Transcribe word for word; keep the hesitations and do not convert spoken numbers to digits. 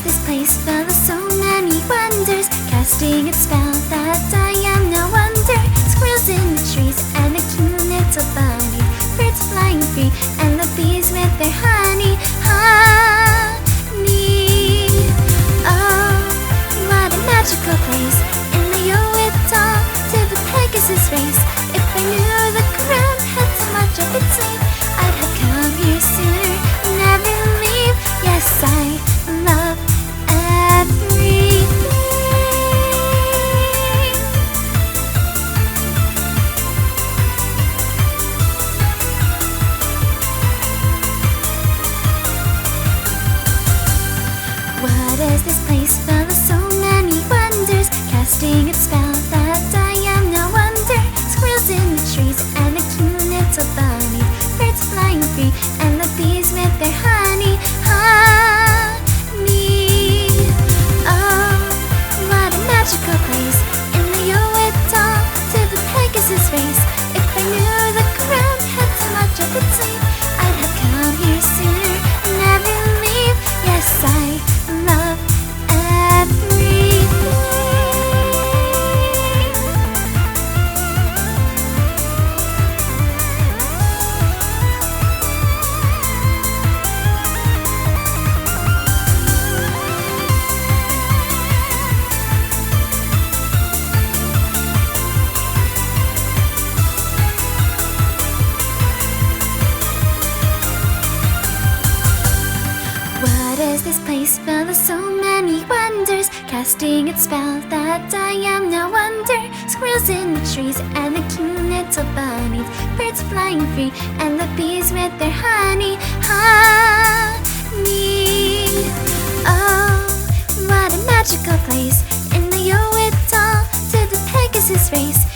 this place full of so many wonders, casting its spell that I am no wonder. Squirrels in the trees and the cute little bunny, birds flying free and the bees with their honey. Honey, oh, what a magical place. And I owe it all to the Pegasus race. If I knew the ground had so much of its sleep, I'd have come here sooner, never leave. Yes, I love everything. What is this place full of so many wonders, casting its spell that I am no wonder. Squirrels in the trees and the cute little bunnies, birds flying free and the bees with their honey. Honey, oh, what a magical place. And I owe it all to the Pegasus race. If I knew the ground had so much of its sleep, I'd have come here sooner, never leave. Yes, I love everything. What is this place full of so many wonders, casting its spell that I am no wonder. Squirrels in the trees and the cute little bunnies, birds flying free and the bees with their honey. Honey, oh, what a magical place. And I owe it all to the Pegasus race.